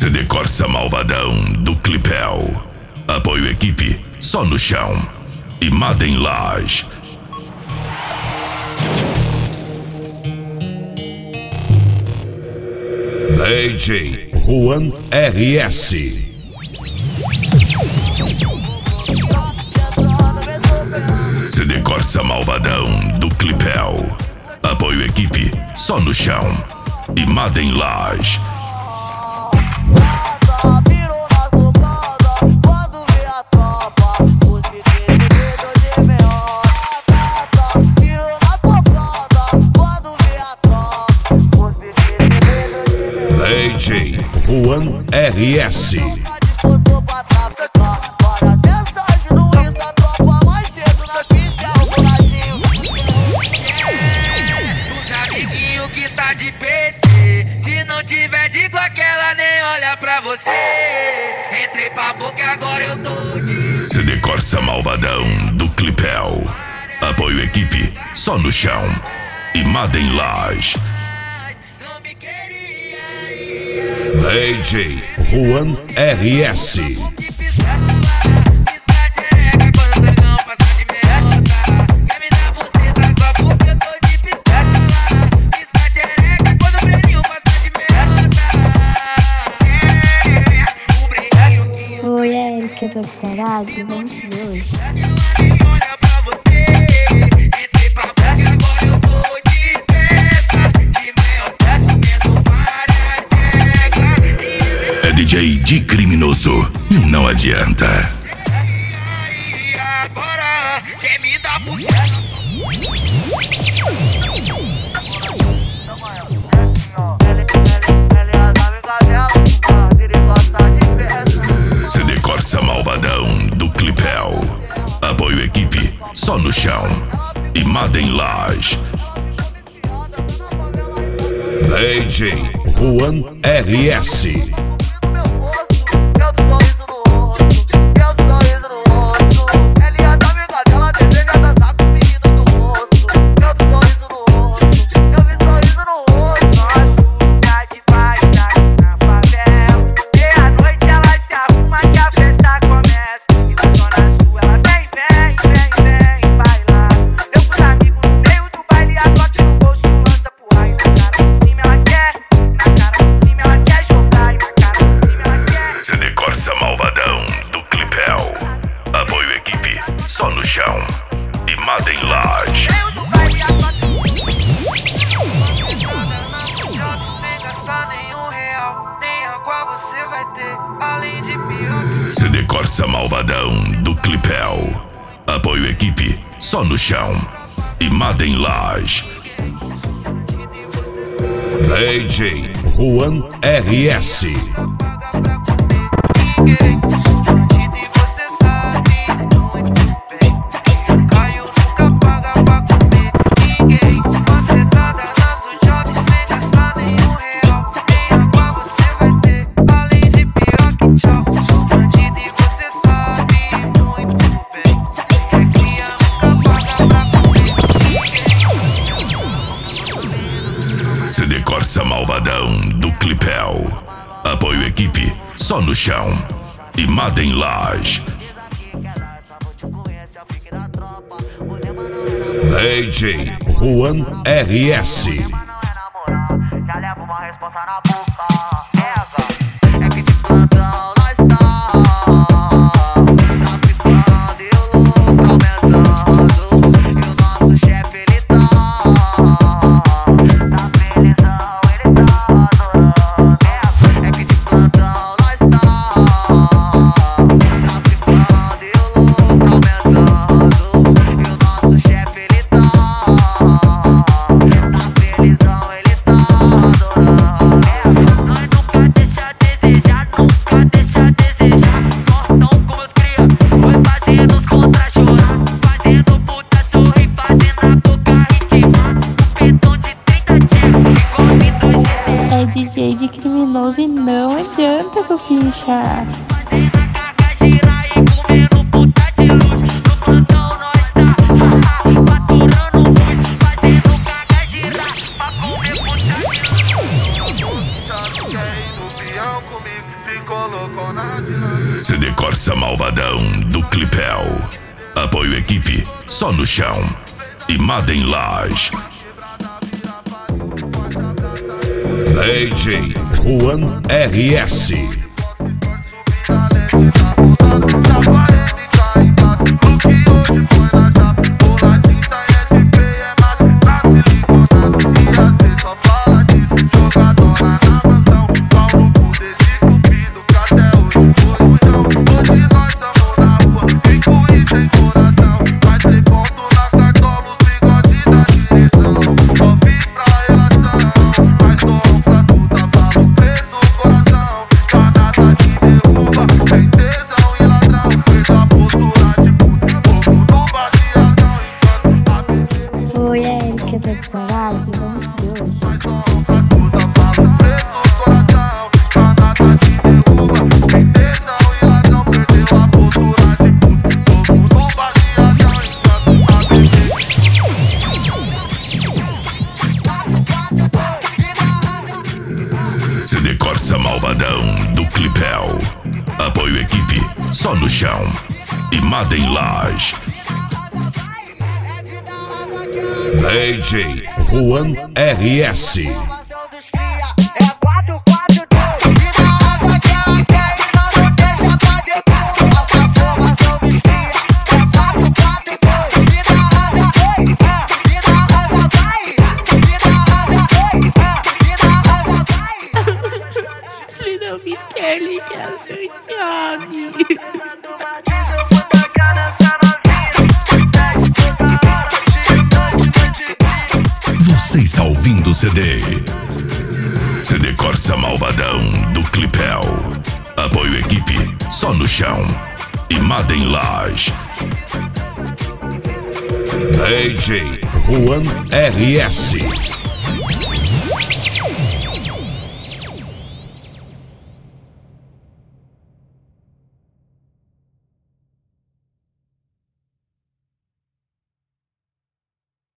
CD Corsa Malvadão do Clipel. Apoio equipe, só no chão. E Madem Laje. DJ Juan RS. CD Corsa Malvadão do Clipel. Apoio equipe, só no chão. E Madem Laje. DJ Juan RS. Várias mensagens no Insta, tropa mais cedo na pista é o boladinho. Os amiguinhos que tá de PT, se não tiver de Glock ela nem olha pra você. Entrei pra boca agora eu tô de CD Corsa Malvadão do Clipel. Apoio equipe, só no chão. E Madem Laje. não me queria. DJ Juan RS. Oi, Eric, eu tô com saudade, vamos ver hoje. É DJ de criminoso e não adianta. Agora quem me dá CD Corsa Malvadão do Clipel. Apoio equipe, só no chão. E Madem Laje. DJ Juan RS. Malvadão do Clipel. Apoio equipe, só no chão. E Madem Laje. sem gastar nenhum real, nem água você vai ter, além de pior. CD Corsa Malvadão do Clipel. Apoio equipe, só no chão. E Madem Laje. DJ Juan RS. CD Corsa Malvadão do Clipel. Apoio equipe, só no chão. E Madem Laje. DJ Juan RS. Já leva uma resposta na boca. É que de plantão nós tá traficando e o louco aumentando. E o nosso chefe ele tá felizão, ele tá adorando. É que de plantão nós tá traficando e o louco aumentando. E o nosso chefe ele tá felizão, ele tá adorando. Nós nunca deixa a desejar, nunca deixa a desejar. Nós tão com os cria, os parceiros contra chorar. Fazendo puta sorrir, fazendo a boca ritmar. Um petão de 30 tiros, igualzinho do GT. É DJ de criminoso e não adianta copichar. Fazendo a carga girar e comendo puta de luxo. No plantão nós tá, faturando muito. Fazendo carga girar pra comer puta de luxo. Quer ir no peão comigo? CD Corsa Malvadão do Clipel. Apoio equipe, só no chão. E Madem Laje. DJ Juan RS. Oi, Eric, eu tô com saudade. Vamos de hoje. CD Corsa Malvadão do Clipel. Apoio equipe, só no chão. E Madem Laje. DJ Juan RS. Ele não me quer, ele quer acertar-me. Você está ouvindo o CD. CD Corsa Malvadão do Clipel. Apoio equipe, só no chão. E Madem Laje. DJ Juan RS.